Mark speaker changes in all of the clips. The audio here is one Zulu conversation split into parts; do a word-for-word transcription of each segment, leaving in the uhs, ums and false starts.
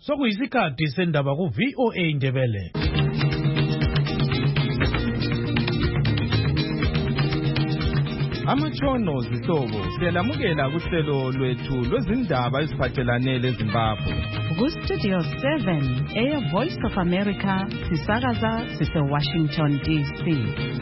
Speaker 1: sokuyisikhathi sendaba ku V O A Ndebele. Amatshono zihlobo siyalamukela kuhlelo lwethu lwezindaba eziphathelane leZimbabwe.
Speaker 2: Ku Studio seven, Air Voice of America, sisakaza sise Washington D C.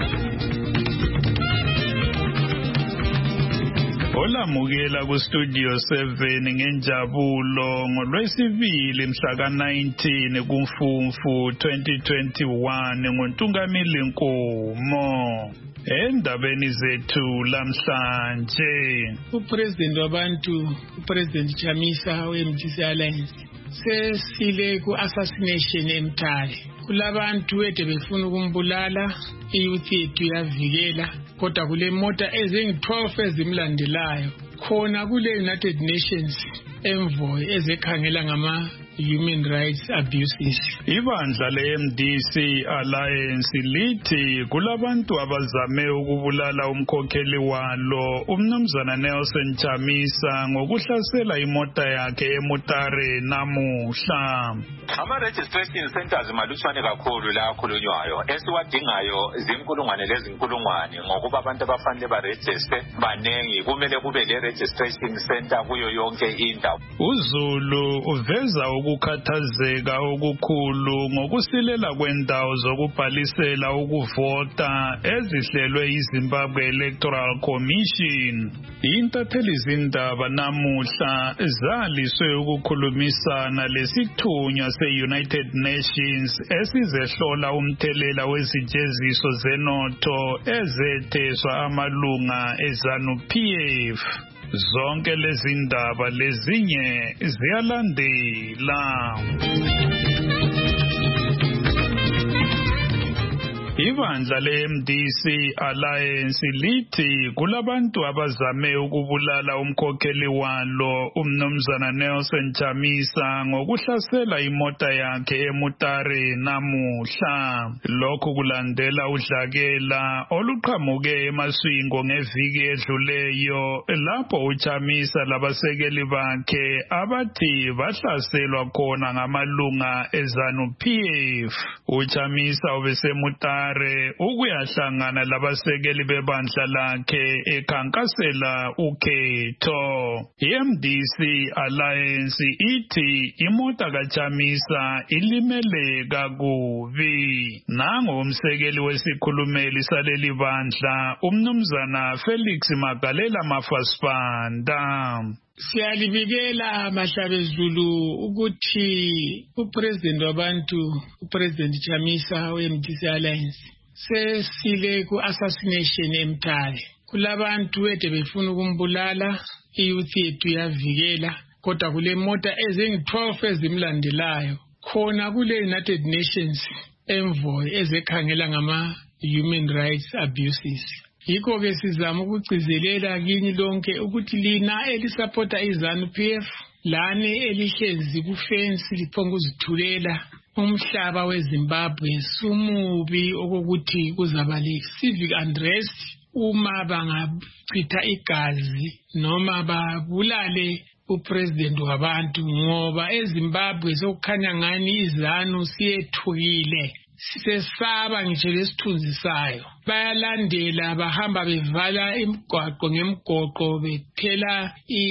Speaker 3: Olamukela ku Studio seven ngenjabulo ngolwesibili mhla ka nineteen kuMfumfu twenty twenty-one ngoNtungamili Nkomo. Endabeni zethu lamhlanje,
Speaker 4: uPresident wabantu uPresident Chamisa we-M D C Alliance sesile ku assassination eMtali. Kulabantu ede befuna ukumbulala, iyouth yethu yavikela, kodwa kule mota ezingu twelve ezimlandelayo khona kule United Nations envoy ezekhangela ngama human rights abuses.
Speaker 3: Ibandla le-M D C Alliance lithi kulabantu abazame ukubulala umkhokheli walo umnumzana Nelson Chamisa ngokuhlasela imota yakhe eMutare namuhla.
Speaker 5: Ama-registration centers malutshwane kakhulu la akhulunywayo. Esiwadingayo zinkulungwane lezinkulungwane ngokuba abantu abafanele barejiste banengi, kumele kube le-registration center kuyo yonke indawo.
Speaker 3: uZulu uveza ukukhathazeka okukhulu ngokusilela kwendawo zokubhalisela ukuvota ezihlelwe iZimbabwe Electoral Commission. Intatheli zindaba namuhla zaliswe ukukhulumisana lesithunywa se-United Nations esizehlola umthelela wezijeziso zenotho ezetheswa amalunga eZanu-P F. Zonke lezi ndaba lezinye ziyalandela. Ibandla le-M D C Alliance lithi kulabantu abazame ukubulala umkhokheli walo umnumzana Nelson Chamisa ngokuhlasela imota yakhe eMutare namuhla. Lokhu kulandela udlakela oluqhamuke eMaswingo ngeviki edluleyo lapho uChamisa labasekeli bakhe abathi bahlaselwa khona ngamalunga eZanu-P F. uChamisa ubeseMutare ukuyahlangana labasekeli bebandla lakhe ekhankasela ukhetho. I-M D C Alliance ithi imota kaChamisa ilimele kakubi. Nango umsekeli wesikhulumeli saleli bandla umnumzana Felix Magalela Mafasipanda.
Speaker 4: Siyalibikela Mahlabezulu ukuthi uPresident wabantu uPresident Chamisa we-M D C Alliance sesile ku assassination eMtali. Kulabantu ede befuna ukumbulala, iyouth yethu yavikela, kodwa kule mota ezingu twelve ezimlandelayo khona kule United Nations envoy ezekhangela ngama human rights abuses. Yikho ke sizama ukugcizelela kini lonke ukuthi lina elisupporta iZanu-P F lani elihlezi kufence liphonga uzithulela umhlaba weZimbabwe sumubi okokuthi kuzaba le civic unrest uma bangachitha igazi noma babulale uPresident wabantu, ngoba eZimbabwe sokukhanya ngani iZanu siyethukile. Sisesaba ngisho lesithunzi sayo. Bayalandela bahamba bevala imigwaqo ngemigqoqo bethela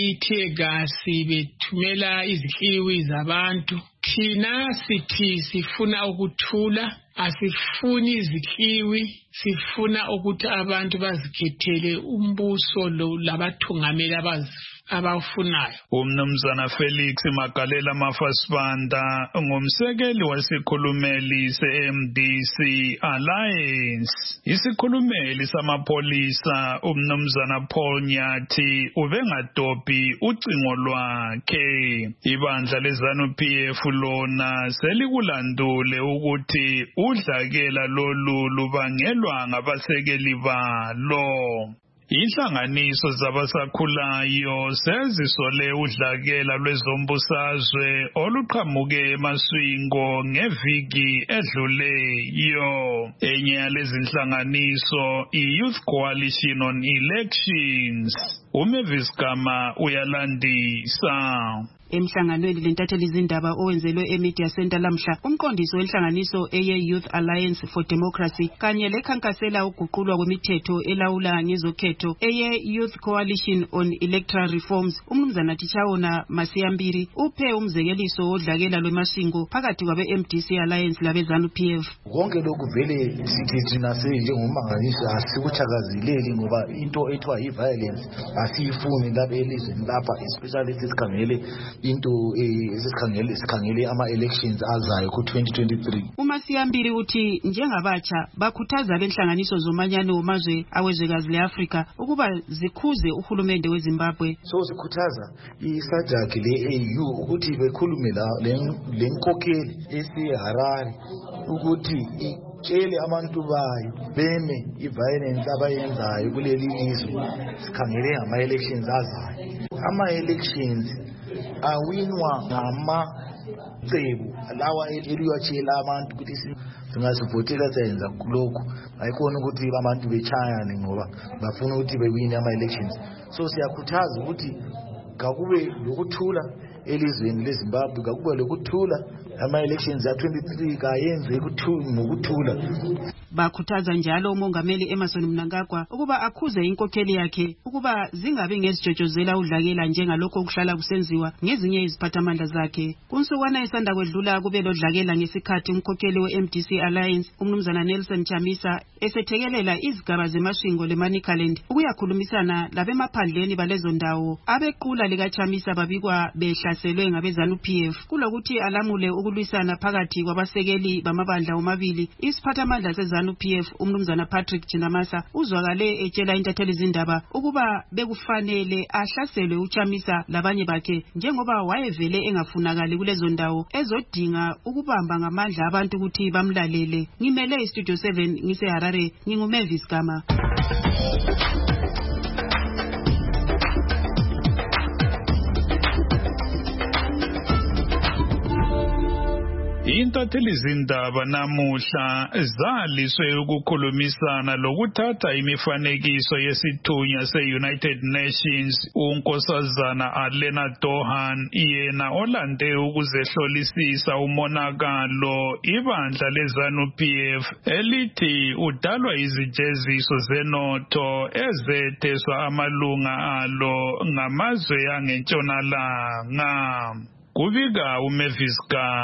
Speaker 4: ithegasi bethumela izihliwi zabantu. Thina sithi sifuna ukuthula, asifuni izihliwi, sifuna ukuthi abantu bazikhethele umbuso lo labathungameli abazi abafunayo.
Speaker 3: Umnumzana Felix Magalela Mafasipanda ngumsekeli wesikhulumeli se-M D C Alliance. Isikhulumeli samapholisa umnumzana Paul Nyathi ubengadophi ucingo lwakhe. Ibandla leZanu-P F lona selikulandule ukuthi udlakela lolu lubangelwa ngabasekeli balo. Inhlanganiso zabasakhulayo sezisole udlakela lwezombusazwe oluqhamuke eMaswingo ngeviki edluleyo. Enye yalezi inhlanganiso i-Youth Coalition on Elections. uMavis Gama uyalandisa.
Speaker 6: Emhlanganweni lentatheli izindaba owenzelwe eMedia Center lamhla, umqondisi wenhlanganiso eye Youth Alliance for Democracy kanye lekhankasela uguqulwa kwemithetho elawula ngezokhetho eye Youth Coalition on Electoral Reforms, umnumzana Tichaona Masiyambiri uphe umzekeliso wodlakela lwemashingo phakathi kwabe M D C Alliance labe ZANU P F.
Speaker 7: Konke lokhu vele sithi thina njengomangalisi asikuthakazileli ngoba into ethiwa i-violence asiyifuni lapha elizweni lapha, especially sikhangele into esikhangele sikhangele ama elections azayo ku twenty twenty-three.
Speaker 6: uMasiyambiri uthi njengabatsha bakhuthaza benhlanganiso zomanyano wamazwe awezwekazi leAfrika ukuba zikhuze uhulumende weZimbabwe.
Speaker 7: So sikhuthaza iSADC le-A U ukuthi bekhulume la lenkokheli eseHarare ukuthi itshele abantu bayo beme i-violence abayenzayo kuleli lizwe. Sikhangele ama elections azayo. Ama elections awinwa ngama cebo lawa eliyatshela abantu ukuthi singazivotela senza lokho, ayikona ukuthi abantu bechayane ngoba bafuna ukuthi bewine ama elections. So siyakhuthaza ukuthi kakube lokuthula elizweni leZimbabwe, kakube lokuthula ama elections ya twenty-three kayenze ngokuthula.
Speaker 6: Bakhuthaza njalo umongameli Emmerson Mnangagwa ukuba akhuze inkokheli yakhe ukuba zingabe ngezijojozela udlakela njengalokho okuhlala kusenziwa ngezinye iziphathamandla zakhe. Kunsukwana esanda kwedlula kube lodlakela ngesikhathi umkhokheli we-M D C Alliance umnumzana Nelson Chamisa esethekelela izigaba zemashingo leManicaland ukuyakhulumisana labemaphandleni balezo ndawo. Abequla lika Chamisa babikwa behlaselwe ngabe ZANU P F kulokuthi alamule ukulwisana phakathi kwabasekeli bamabandla omabili. Isiphathamandla seZANU P F umnumzana Patrick Chinamasa uzwakale etshela intatheli izindaba ukuba bekufanele ahlaselwe uChamisa labanye bakhe njengoba wayevele engafunakali kulezo ndawo ezodinga ukubamba ngamandla abantu ukuthi bamlalele. Ngimele iStudio seven ngiseHarare, nginguMavis Gama.
Speaker 3: Intatheli izindaba namuhla zaliswe ukukhulumisana lokuthatha imifanekiso yesithunywa se-United Nations unkosazana Alena Dohan, yena olande ukuzehlolisisa umonakalo ibandla leZANU P F elithi udalwa izijeziso zenotho ezetheswa amalunga alo ngamazwe angentshonalanga. Kubika uMavis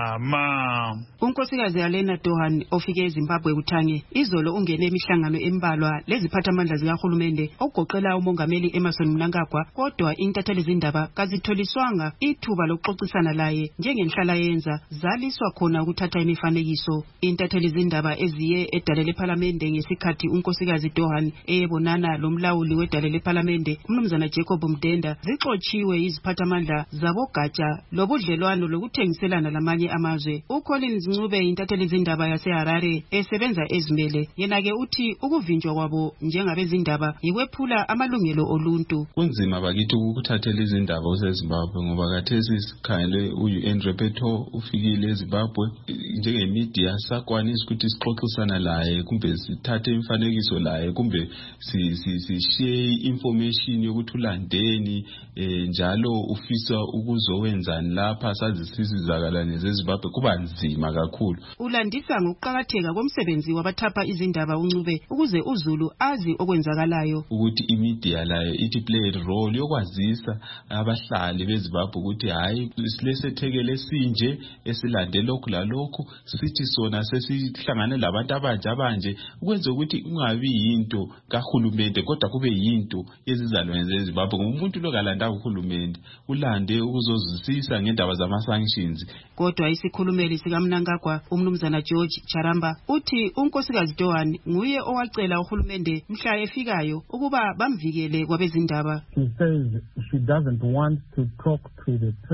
Speaker 3: Gama.
Speaker 6: Unkosikazi Alena Dohan ofike eZimbabwe kuthange izolo ungene emihlangano embalwa leziphathamandla zikahulumende okugoqela umongameli Emmerson Mnangagwa, kodwa intatheli izindaba kazitholiswanga ithuba lokuxoxisana laye njengenhlala yenza zaliswa khona ukuthatha imifanekiso. Intatheli izindaba eziye edale leParlamente ngesikhathi unkosikazi Dohan eyebonana lomlawuli wedale leParlamente umnumzana Jacob Mdenda zixotshiwe iziphathamandla zabogatsha lobudlelwano lokuthengiselana lamanye amazwe. uCollins Ncube intatheli izindaba yaseHarare esebenza ezimele yena ke uthi ukuvinjwa kwabo njengabezindaba yikwephula amalungelo oluntu.
Speaker 8: Kunzima bakithi ukuthathela izindaba useZimbabwe ngoba kathesi sikhangele u-U N Rapporteur ufikile eZimbabwe njengemedia sakwanisa ukuthi sixoxisana laye kumbe sithathe imfanekiso laye kumbe si si si share information yokuthi ulandeni njalo ufisa ukuzowenzani lapha sazisizakala nezeZimbabwe kuba nzima kakhulu.
Speaker 6: Ulandisa ngokuqhakatheka komsebenzi wabathapha izindaba uNcube ukuze uZulu azi okwenzakalayo
Speaker 8: ukuthi imedia layo ithi play role yokwazisa abahlali beZimbabwe ukuthi hayi silesethekele sinje esilande lokhu lalokhu sithi sona sesihlangane labantu abanje abanje ukwenza ukuthi ungabi yinto kahulumende kodwa kube yinto yezizalwane zeZimbabwe. Umuntu lokalanda uhulumende ulande ukuzozisisa ngendaba zama sanctions.
Speaker 6: Kodwa isikhulumeli sikaMnangagwa umnumzana George Charamba uthi unkosikazi Dohan nguye owacela uhulumende mhla efikayo ukuba bamvikele kwabezindaba.
Speaker 9: She says she doesn't want to talk to the press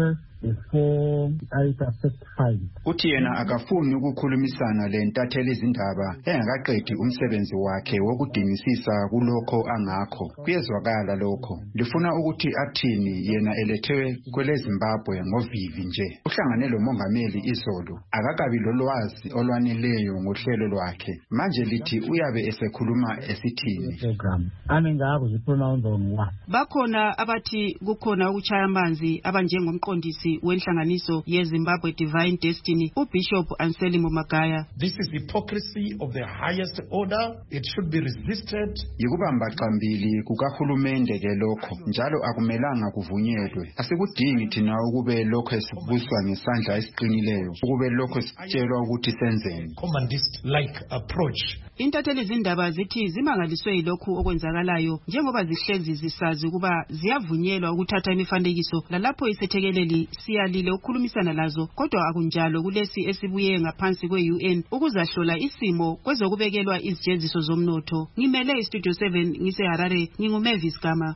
Speaker 9: before I affect fine.
Speaker 10: Uthi yena akafuni ukukhulumisana lentatheli izindaba engakaqedi umsebenzi wakhe wokudingisisa kulokho angakho. Kuyezwakala lokho. Lifuna ukuthi athini yena elethwe kwele Zimbabwe ngovivi nje. Uhlangane lo mongameli izolo. Akakabi lolwazi olwaneleyo ngohlelo lwakhe. Manje lithi uyabe esekhuluma esithini.
Speaker 9: Program. Ami ngakuzipronounce on what?
Speaker 6: Bakhona abathi kukhona ukuchaya amanzi abanjengomqondisi wenhlanganiso yeZimbabwe Divine Destiny uBishop Anselmo Magaya.
Speaker 1: This is hypocrisy of the highest order. It should be resisted.
Speaker 10: Yikubamba xambili kukahulumende ke lokho njalo akumelanga kuvunyelwe. Asikudingi thina ukube lokho esibuswa ngesandla esiqinileyo ukube lokho sitshelwa ukuthi senzeni.
Speaker 1: Commandist like approach.
Speaker 6: Intatheli izindaba zithi zimangaliswe yilokhu okwenzakalayo njengoba zihlezi zisazi ukuba ziyavunyelwa ukuthatha imifanekiso lalapho isethekeleli siyalile ukukhulumisana lazo kodwa akunjalo kulesi esibuye ngaphansi kwe-U N ukuzahlola isimo kwezokubekelwa izijeziso zomnotho. Ngimele iStudio seven ngiseHarare nginguMavis Gama.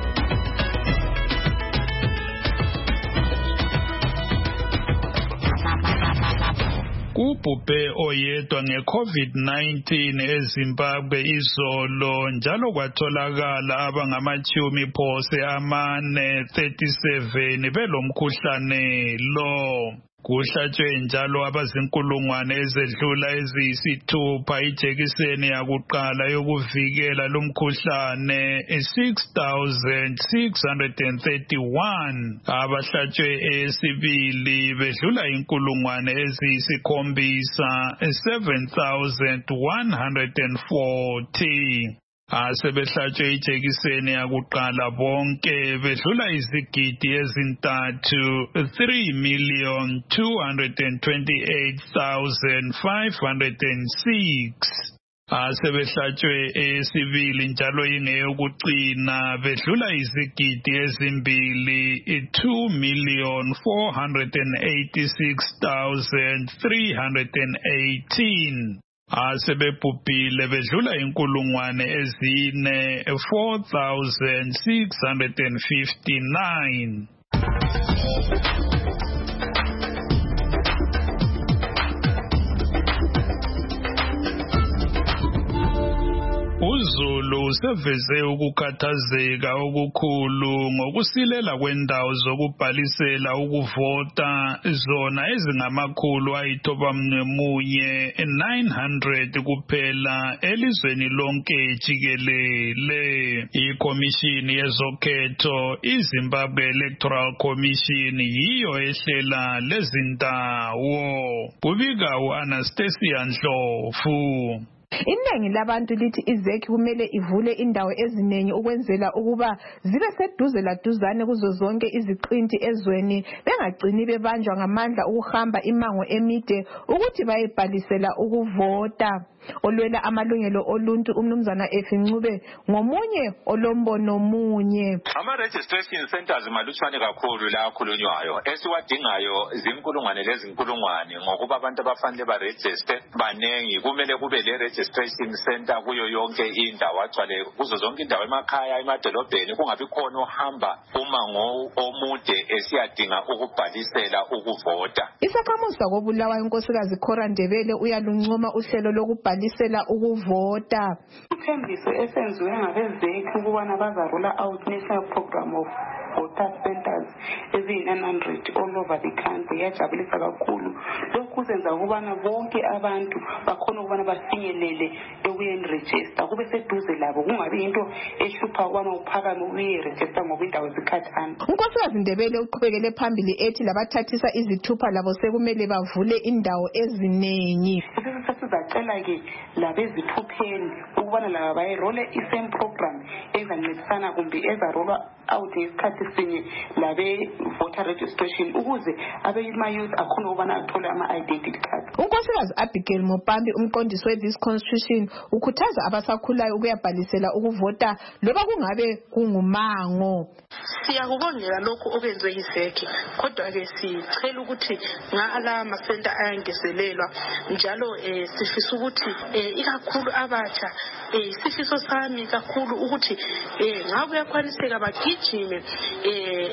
Speaker 3: Kubhubhe oyedwa nge-COVID nineteen eZimbabwe izolo njalo kwatholakala abangamachumi phose amane thirty-seven belomkhuhlane lo. Kuhlatshwe njalo abazinkulungwane ezedlula eziyisithupha ijekiseni yakuqala yokuvikela lumkhuhlane six thousand six hundred thirty-one. Abahlatshwe esibili bedlula inkulungwane eziyisikhombisa seven thousand one hundred forty. Asebehlatshwe ijekiseni yakuqala bonke bedlula izigidi ezintathu three million two hundred twenty-eight thousand five hundred six. Asebehlatshwe esibili njalo ingeyokucina bedlula izigidi ezimbili two million four hundred eighty-six thousand three hundred eighteen. Asebebhubhile bedlula inkulungwane ezine four thousand six hundred fifty-nine. uZulu seveze ukukhathazeka okukhulu ngokusilela kwendawo zokubhalisela ukuvota zona ezingamakhulu ayithobamunye nine hundred kuphela elizweni lonke jikelele. Ikomishini yezokhetho iZimbabwe Electoral Commission yiyo ehlela lezindawo. Kubika uAnastasia Ndlovu.
Speaker 11: Iningi labantu lithi izeki kumele ivule indawo eziningi ukwenzela ukuba zibe seduze laduzane kuzo zonke iziqinti ezweni bengagcini bebanjwa ngamandla ukuhamba imango emide ukuthi bayebhalisela ukuvota. Olwela amalungelo oluntu umnumzana Efincube ngomunye olombono munye.
Speaker 5: Ama registration centers malutshwane kakhulu la akhulunywayo esiwadingayo zinkulungwane lezinkulungwane ngokuba abantu abafanele ba register banengi kumele kube le registration center kuyo yonke indawo agcwale kuzo zonke indawo emakhaya emadolobheni kungabi khona ohamba umango omude esiyadinga ukubhalisela ukuvota.
Speaker 11: Isakhamuzi sakobulawa inkosikazi Khora Ndebele uyaluncoma uhlelo lokubhalisela ukuvota.
Speaker 12: Ithembiso esenziwe ngabezeki ukubana bazarola out national program of voter centers eziyi-nine hundred all over the country yajabulisa kakhulu. Lokhu kuzenza ukubana bonke abantu bakhona ukubana bafinyelele ekuyeni register kube seduze labo kungabi into ehlupha ukubana uphakame uye register ngoba indawo zikhathana.
Speaker 11: unkosikazi Ndebele uqhubekele phambili ethi labathathisa izithupha labo sekumele bavule indawo eziningi.
Speaker 12: Sizacela ke labezithupheni ukubana laba bayirole isame program ezancedisana kumbe ezarolwa out ngesikhathi sinye labe voter registration ukuze abeyima youth akhona ukubana athole ama identity card.
Speaker 11: unkosikazi Abigail Mopambi umqondisi we-this constitution ukhuthaza abasakhulayo ukuyabhalisela ukuvota loba kungabe kungumango.
Speaker 13: Siyakubongela lokhu okwenziwe yizeki kodwa ke sicela ukuthi ngala amasenta ayangezelelwa njalo eh sifisa ukuthi eh ikakhulu abatsha eh sifiso sami kakhulu ukuthi eh ngabe yakwaniseka bagijime eh lobunene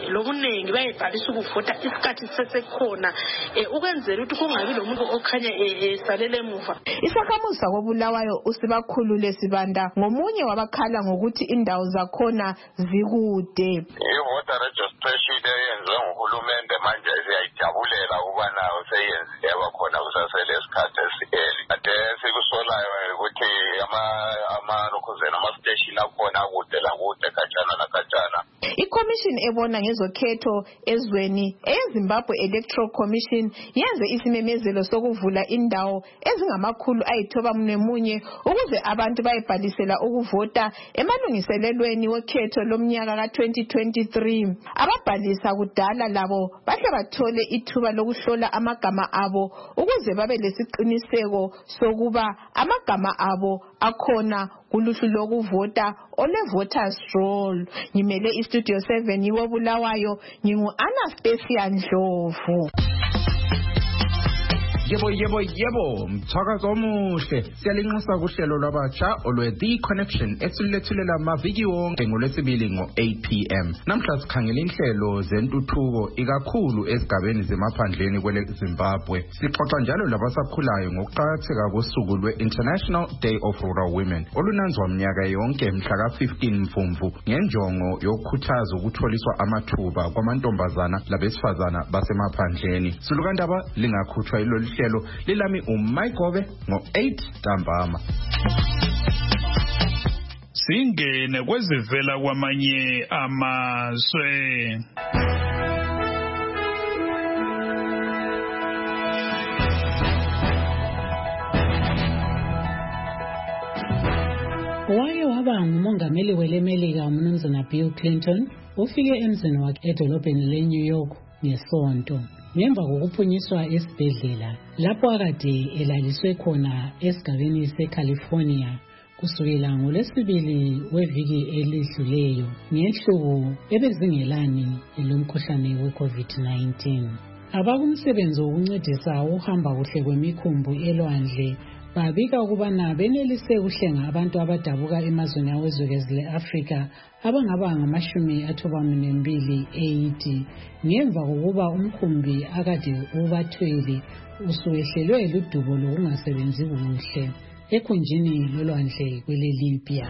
Speaker 13: abaningi bayebhalisa ukuvota isikhathi sesekhona ukwenzela ukuthi kungabi lomuntu okhanya esalele emuva.
Speaker 11: Isakhamuzi sakoBulawayo uSibakhulule Sibanda ngomunye wabakhala ngokuthi indawo zakhona zikude.
Speaker 14: I-voter registration eyenziwe nguhulumende manje siyayijabulela ukubana useyenzile yabakhona kusasele isikhathi esiheli. Ade sikusolayo ukuthi ama-lokhuzeni ama-station akhona kude lakude khatshana nakhatshana.
Speaker 11: I-Commission ebona ngezokhetho ezweni eyeZimbabwe Electoral Commission yenze isimemezelo sokuvula indawo ezingamakhulu ayithoba mnemunye ukuze abantu bayebhalisela ukuvota emalungiselelweni wekhetho lomnyaka ka twenty twenty-three. Ababhalisa kudala labo bahle bathole ithuba lokuhlola amagama abo ukuze babe lesiqiniseko sokuba amagama abo akhona kuluhlu lokuvota ole voters roll. Ngimele istudio seven yiwo Bulawayo, ngingu Anastasia Ndlovu.
Speaker 15: Yebo yebo yebo mthakazo omuhle siyalinxusa kuhlelo lwabatsha olwe The Connection esilethulela amaviki wonke ngolwesibili ngo eight p m namhla sikhangela inhlelo zentuthuko ikakhulu ezigabeni zemaphandleni kwele Zimbabwe. Sixoxa njalo labasakhulayo ngokuqakatheka kosuku lwe-International Day of Rural Women olunanzwa mnyaka yonke mhla ka fifteen Mfumfu ngenjongo yokukhuthaza ukutholiswa amathuba kwamantombazana labesifazana basemaphandleni. Sulukandaba lingakhutshwa ilolu hlelo lilami uMayigobe ngo eight ntambama.
Speaker 3: Singene kwezivela kwamanye amazwe.
Speaker 16: Wake waba ngumongameli welemelika uMnumzana Bill Clinton ufike emzini wakhe edolobheni leNew York ngesonto ngemva kokuphunyiswa esibhedlela lapho akade elaliswe khona esigabeni seCalifornia kusukela ngolwesibili weviki elidluleyo ngenhlubo ebezingelani lomkhuhlane we-COVID nineteen. Abakumsebenzi wokuncedisa uhamba kuhle kwemikhumbi elwandle babika ukubana benelise ukuhlenga abantu abadabuka emazweni awezwekazi le-Afrika abangaba ngamashumi athobamine mbili eighty ngemva kokuba umkhumbi akade ubathwele usuwehlelwe ludubo lokungasebenzi kuhle ekhunjini lolwandle kwele-Libya.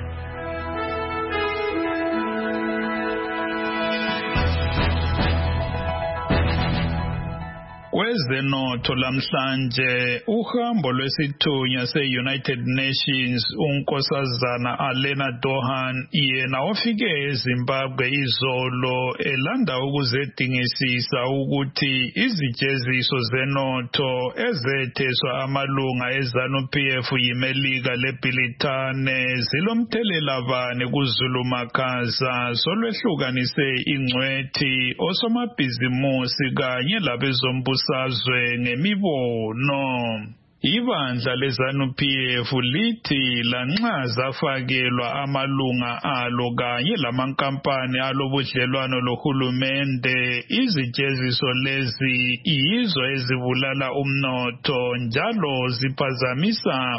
Speaker 3: Kwezenotho lamhlanje uhambo lwesithunywa se-United Nations unkosazana Alena Dohan yena ofike eZimbabwe izolo elanda ukuzedingisisa ukuthi izijeziso zenotho ezetheswa amalunga eZanu-P F yimelika leBhilithane zilomthelela bani kuzulumakhaza solwehlukanise ingcwethi osomabhizimusi kanye labezombuso sazwe ngemibono. Ibandla leZanu-P F lithi lanxa zafakelwa amalunga alo kanye lamankampani alobudlelwano lohulumende izijeziso lezi yizo ezibulala umnotho njalo ziphazamisa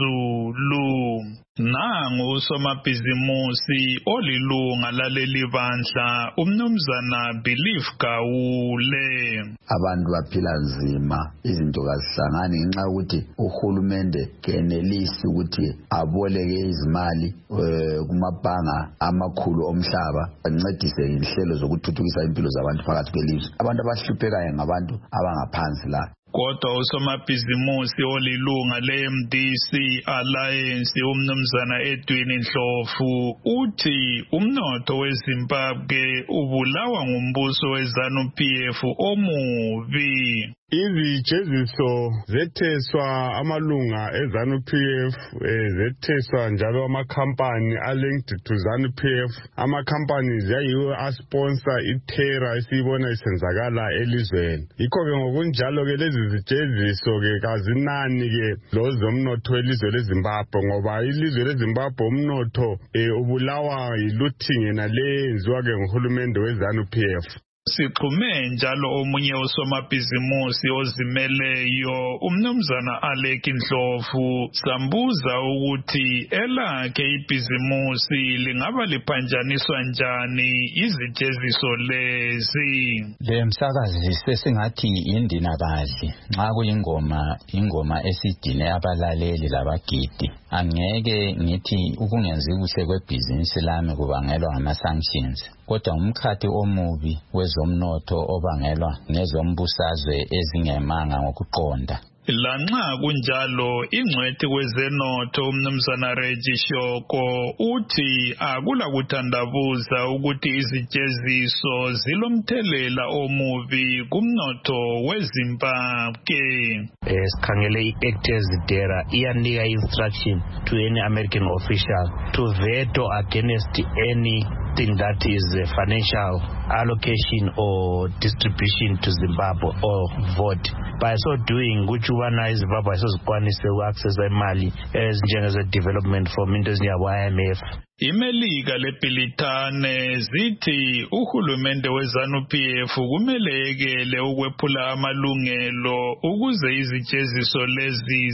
Speaker 3: uzulu. Nangu usomabhizimusi olilunga laleli bandla uMnumzana Belief Gawule.
Speaker 17: Abantu baphila nzima izinto kazihlangani ngenxa yokuthi uhulumende kenelisi ukuthi aboleke izimali kumabhanga amakhulu omhlaba ancedise inhlelo zokuthuthukisa impilo zabantu phakathi kwelizwe. Abantu abahluphekayo ngabantu abangaphansi la.
Speaker 3: Kodwa usomabhizimusi olilunga le-M D C Alliance uMnumzana Edwin Ndlovu uthi umnotho weZimbabwe ubulawa ngumbuso weZanu-P F omubi.
Speaker 18: Izijeziso zetheswa amalunga eZanu-P F zetheswa njalo amakhampani alinked to ZANU-P F. Amakhampani yayiwo asponsor ithera esiyibona isenzakala elizweni. Yikho-ke ngokunjalo-ke lezi zijeziso-ke kazinani-ke lozomnotho welizwe leZimbabwe ngoba ilizwe leZimbabwe umnotho ubulawa yiluthingena le yenziwa-ke nguhulumende weZANU-P F.
Speaker 3: sixhume njalo omunye osomabhizimusi ozimeleyo umnumzana Alec Ndlovu sambuza ukuthi elakhe ibhizimusi lingaba liphanjaniswa njani izijeziso lezi.
Speaker 19: Le msakazi sesingathi indinakazi nxa kuyingoma ingoma esidine abalaleli labagidi. Angeke ngithi ukungenzi kuhle kwebhizinisi lami kubangelwa ngama-sanctions, kodwa umkhathi omubi wezomnotho obangelwa ngezombusazwe ezingemanga ngokuqonda.
Speaker 3: Lanxa kunjalo ingcwethi kwezenotho umnumzana Reggie Shoko uthi akula kuthandabuza ukuthi izijeziso zilomthelela omubi kumnotho weZimbabwe.
Speaker 20: Sikhangele i-Actors Dera iyanika instruction to any American official to veto against anything that is financial allocation or distribution to Zimbabwe or vote. By so doing, which ubana iZimbabwe asizikwanise uaccessa imali ezinjenge development from into ezinjengabo-I M F.
Speaker 3: Imelika leBhilitane zithi uhulumende weZANU-P F kumele ekele ukwephula amalungelo ukuze izijeziso lezi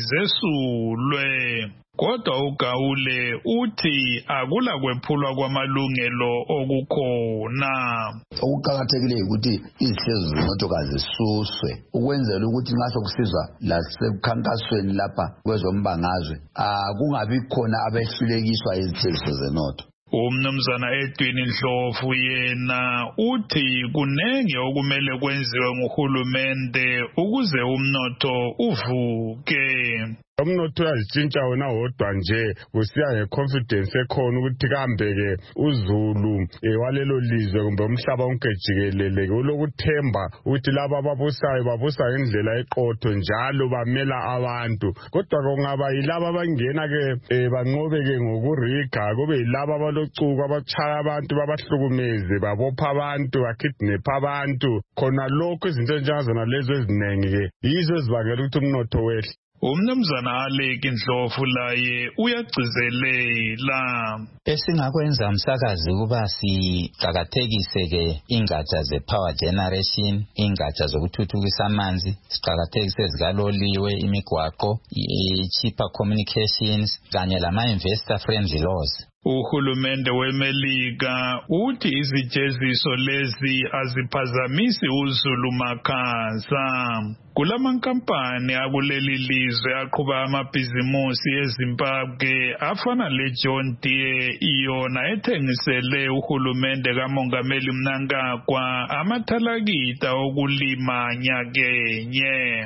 Speaker 3: zesulwe. Kodwa uGawule uthi akula kwephulwa kwamalungelo okukhona.
Speaker 17: Okuqakathekileyo ukuthi izihlezi zomnothokazi zisuswe ukwenzela ukuthi nxa sokusizwa lasekhankasweni lapha kwezombangazwe akungabi khona abehlulekiswa izijeziso zenotho.
Speaker 3: Umnumzana Edwin Ndlovu yena uthi kunenge okumele kwenziwe nguhulumende ukuze umnotho uvuke.
Speaker 18: Umnotho uyazitshintsha wona wodwa nje kusiya ngeconfidence ekhona ukuthi kambe-ke uzulu walelo lizwe kumbe umhlaba wonke jikelele ulokuthemba ukuthi laba ababusayo babusa ngendlela eqotho njalo bamela abantu. Kodwa kungaba yilaba abangena-ke banqobe-ke ngokuriga kube yilaba abalocuku abatshaya abantu babahlukumeze babopha abantu bakidnapha abantu. Khona lokho izinto enjengazona lezo eziningi-ke yizo ezibangela ukuthi umnotho wehle.
Speaker 3: Umnumzana Alec Ndlovu laye uyagcizelela.
Speaker 19: Esingakwenza umsakazi kuba siqakathekise ke ingatsha ze-power generation, ingatsha zokuthuthukisa amanzi, siqakathekise zikaloliwe, imigwaqo, i-cheaper communications kanye lama-investor friendly laws.
Speaker 3: Uhulumende weMelika uthi izijeziso lezi aziphazamisi uzulu makhaza. Kulamankampani akuleli lizwe aqhuba amabhizimusi eZimbabwe afana leJohn Deere iyona ethengisele uhulumende kaMongameli Mnangagwa amathalakita okulima nyakenye.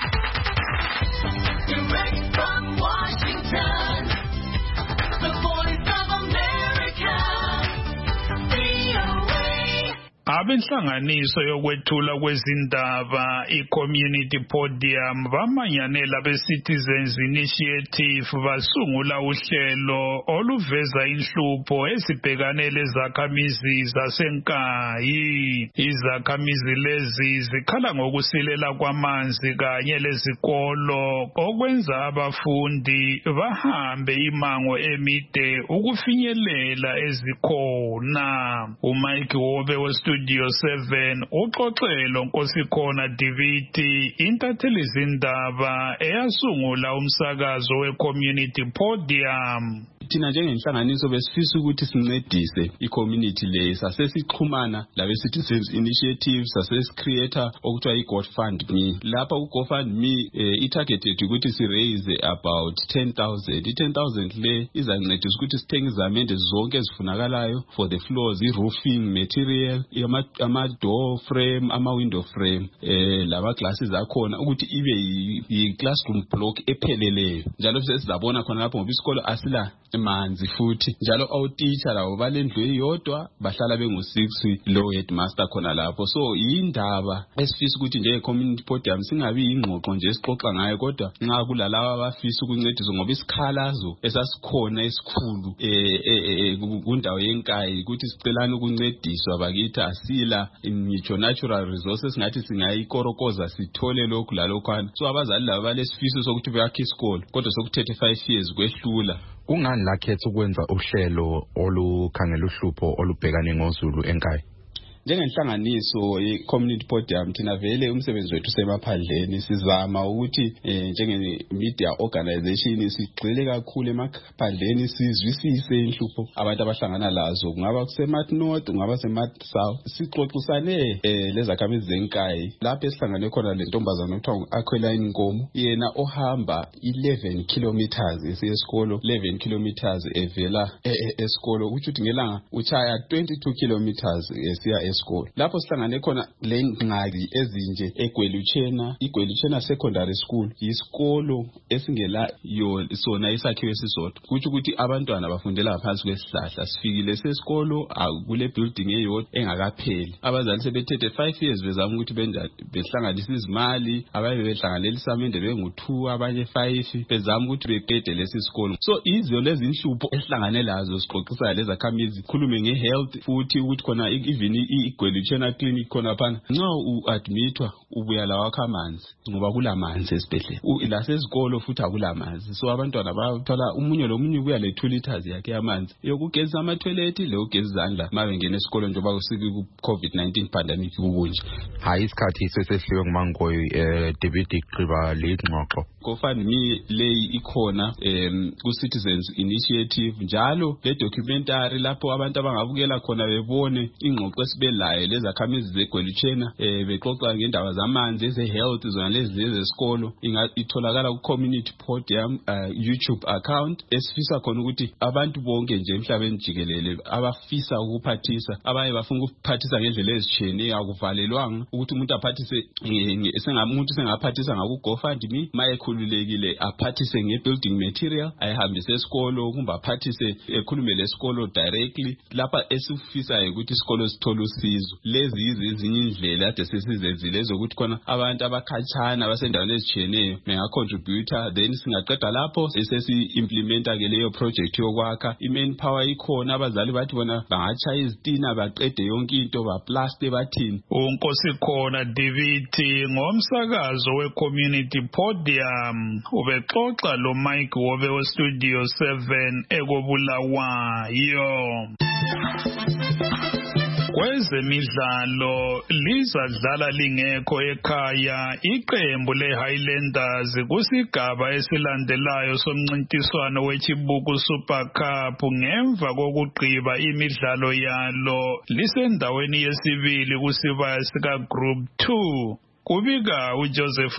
Speaker 21: Direct from Washington, the voice of America, V O A.
Speaker 3: Abenhlanganiso yokwethula kwezindaba i-Community Podium bamanyanela be-Citizens Initiative basungula uhlelo oluveza inhlupho ezibhekane lezakhamizi zasenkayi. Izakhamizi lezi zikhala ngokusilela kwamanzi kanye lezikolo okwenza abafundi bahambe imango emide ukufinyelela ezikhona. uMike Wobe westudio Studio seven uxoxelo Nkosikhona Diviti intatheli zindaba eyasungula umsakazo we-Community Podium.
Speaker 8: Thina njengenhlanganiso besifisa ukuthi sincedise i-community le sasesixhumana labe Citizens Initiative sasesicreator okuthiwa i-GoFundMe. Lapha ku-GoFundMe eh, itargeted ukuthi si raise about ten thousand. I-ten thousand le izancedisa ukuthi sithenge izamende zonke ezifunakalayo for the floors, i-roofing material, ama-door frame, ama-window frame, eh laba glasses akhona ukuthi ibe yi-classroom block epheleleyo. Njalo sesizabona khona lapho ngoba isikolo asila manzi futhi njalo awutitsha labo balendlu eyodwa bahlala bengu six low headmaster khona lapho. So indaba esifisa ukuthi nje community podium singabi ingxoxo nje sixoxa ngayo kodwa nxa kulalabo abafisa ukuncedisa ngoba isikhalazo esasikhona esikhulu eh kundawo yenkayi ukuthi sicelana ukuncediswa bakithi asila ngitsho natural resources ngathi singayikorokoza sithole lokhu lalokhwana. So abazali labo balesifiso sokuthi bayakhe isikolo kodwa soku thirty-five years kwehlula.
Speaker 15: Kungani lakhetha ukwenza uhlelo olukhangela uhlupho olubhekane ngozulu enkayi?
Speaker 8: njengenhlanganiso ye-community podium thina vele umsebenzi wethu semaphandleni sizama ukuthi eh, njenge media organization sigxile kakhulu emaphandleni sizwisise inhlupho abantu abahlangana lazo kungaba kusemat north kungaba semat south sixoxisane eh, lezakhamizi zenkayi lapho esihlangane khona le ntombazana okuthiwa Aqueline Nkomo yena ohamba eleven kilometers esesikolo eleven kilometers evela esikolo ukuthi uthi ngelanga uchaya twenty-two kilometers esiya esikolo lapho sihlangane khona le ngqaki ezinje eGweluchena iGweluchena Secondary School isikolo esingela yo sona isakhiwo esisodwa kuthi ukuthi abantwana bafundela ngaphansi kwesihlahla sifikile sesikolo akule building eyodwa engakapheli abazali sebethethe five years bezama ukuthi benjani behlanganisa izimali abaye behlanganela isamende bengu two abanye five bezama ukuthi beqede lesi sikolo so izo lezi inhlupho esihlangane lazo sixoxisa lezi akhamizi khulume ngehealth futhi ukuthi khona even iGweluchena clinic khona phana nxa uadmitwa ubuya la wakha amanzi ngoba kulamanzi esibhedlela la sesikolo futhi akulamanzi so abantwana bathola umunye lomunye ubuya le two liters yakhe yamanzi yokugeza ama toilet lokugeza izandla mabengena esikolo njengoba kusiki ku COVID nineteen pandemic kubunje
Speaker 15: hayi isikhathi sesehliwe ngumangoyi eh David Gqiba lengxoxo
Speaker 8: GoFundMe lay ikhona em ku Citizens Initiative njalo le documentary lapho abantu abangabukela khona bebone ingxoxo esibelayo lezakhamizi zeGweluchena eh bexoxa ngendaba zamanzi eze health zona lezi zesikolo itholakala ku community podium uh, YouTube account esifisa khona ukuthi abantu bonke nje emhlabeni jikelele abafisa ukuphathisa abaye bafuna ukuphathisa ngendlela ezitshiyeneyo akuvalelwanga ukuthi umuntu aphathise sengamuntu sengaphathisa ngaku GoFundMe maye khululekile aphathise ngebuilding material ayihambise esikolo kumbe aphathise ekhulume lesikolo directly lapha esifisa ukuthi isikolo sithole usizo lezi izinye indlela ade sesizenzile zokuthi khona abantu abakhatshana abasendaweni ezitshiyeneyo benga contributor then singaqeda lapho sesi implementa ke leyo project yokwakha imain power ikhona abazali bathi bona bangachaya izitina baqede yonke into ba plaster bathini
Speaker 3: unkosi khona David ngomsakazo we community podium ubexoxa lo Mike Wobe we studio seven ekobulawayo kwezemidlalo lizadlala lingekho ekhaya iqembu leHighlanders kusigaba esilandelayo somncintiswano weChibuku Super Cup ngemva kokugqiba imidlalo yalo lisendaweni yesibili kusibaya sika Group two kubika uJoseph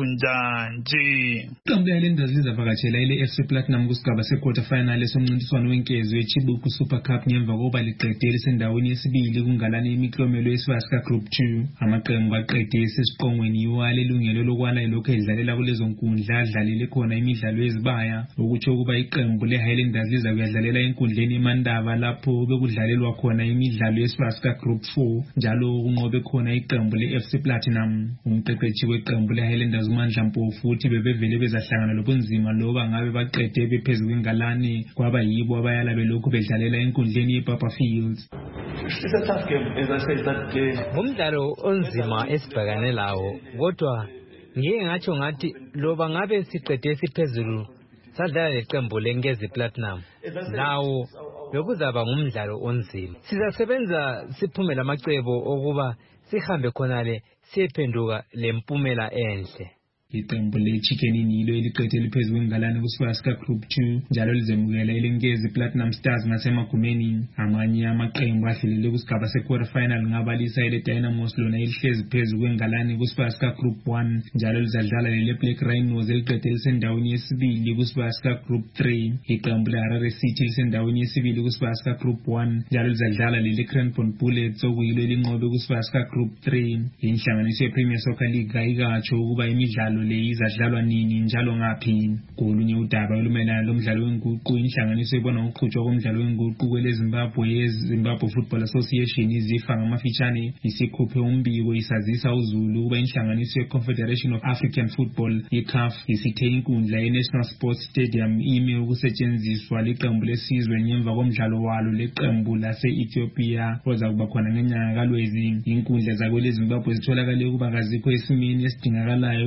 Speaker 3: Njanji
Speaker 2: iqembu leHighlanders lizavakatshela ile F C Platinum kusigaba se-quarter final esomncintiswano wenkezi weChibuku Super Cup ngemva kokuba liqedele sendaweni yesibili kungalane imiklomelo yesibaya sika Group two amaqembu aqede esesiqongweni yiwale ilungelo lokwala lokho edlalela kulezo nkundla adlalele khona imidlalo yezibaya ukutsho ukuba iqembu leHighlanders lizakuyadlalela enkundleni eMandaba lapho bekudlalelwa khona imidlalo yesibaya sika Group four njalo kunqobe khona iqembu le-F C Platinum umqeqeshi weqembu leHighlanders uMandla Mpofu uthi bebevele bezahlangana lobunzima loba ngabe baqede bephezulu kwengalane kwaba yibo abayala belokhu bedlalela enkundleni yePapa Fields.
Speaker 22: It's a tough game, as I said, that day. Umdlalo onzima esibhekane lawo kodwa ngike ngathi ngathi loba ngabe siqede siphezulu sadlala leqembu leNkezi Platinum nawo bekuzaba ngumdlalo onzima. Sizasebenza siphume lamacebo okuba sihambe khonale sephenduka lempumela enhle.
Speaker 2: Iqembu leChicken Inilo eliqede liphezulu kwengalane kusibaya sika Group two njalo lizemukela ilenkezi Platinum Stars ngasemagumeni amanye amaqembu ahlelele kusigaba se-quarter final ngabalisa ile Dynamos lona elihlezi phezulu kwengalane kusibaya sika Group one njalo lizadlala lele Black Rhinos eliqede lisendaweni yesibili kusibaya sika Group three iqembu leHarare City lisendaweni yesibili kusibaya sika Group one njalo lizadlala lele Cranbourne Bullets okuyilo elinqobe kusibaya sika Group three inhlanganiso yePremier Soccer League ayikatsho ukuba imidlalo le izadlalwa nini njalo ngaphi kolunye udaba olumelana lomdlalo wenguqu inhlanganiso ebona ukuqhutshwa komdlalo wenguqu kweleZimbabwe yeZimbabwe Football Association izifa ngamafitshane isikhuphe umbiko isazisa uZulu ukuba inhlanganiso yeConfederation of African Football iC A F isithe inkundla yeNational Sports Stadium ime ukusetshenziswa liqembu lesizwe ngemva komdlalo walo leqembu lase-Ethiopia ozakuba khona ngenyanga kaLwezi inkundla zakweleZimbabwe zitholakale ukuba kazikho esimeni esidingakalayo ukuba udlale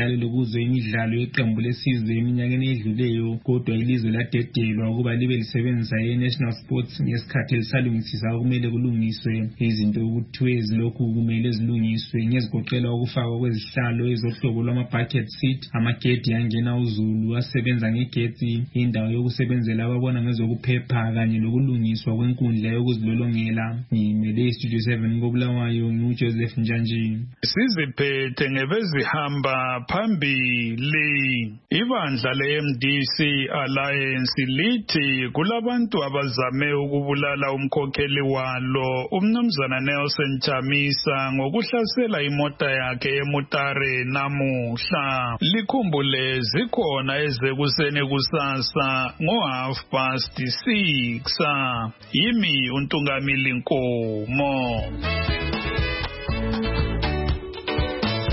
Speaker 2: lidlalele kuzo imidlalo yeqembu lesizwe eminyakeni edluleyo, kodwa ilizwe ladedelwa ukuba libe lisebenzisa i-National Sports ngesikhathi lisalungisisa okumele kulungiswe. Izinto okuthiwe ezilokhu kumele zilungiswe ngezigoqela ukufakwa kwezihlalo ezohlobo lwama-bucket seat, amagedi angena uzulu asebenza ngegetsi, indawo yokusebenzela ababona ngezokuphepha kanye lokulungiswa kwenkundla yokuzilolongela. Ngimele iStudio seven koBulawayo, nguJoseph Njanji.
Speaker 3: Siziphethe ngebezihamba phambili. Ibandla le-M D C Alliance lithi kulabantu abazame ukubulala umkhokheli walo uMnumzana Nelson Chamisa ngokuhlasela imota yakhe eMutare namuhla. Likhumbule zikhona ezekuseni kusasa ngo half past six. Yimi uNtungamili Nkomo.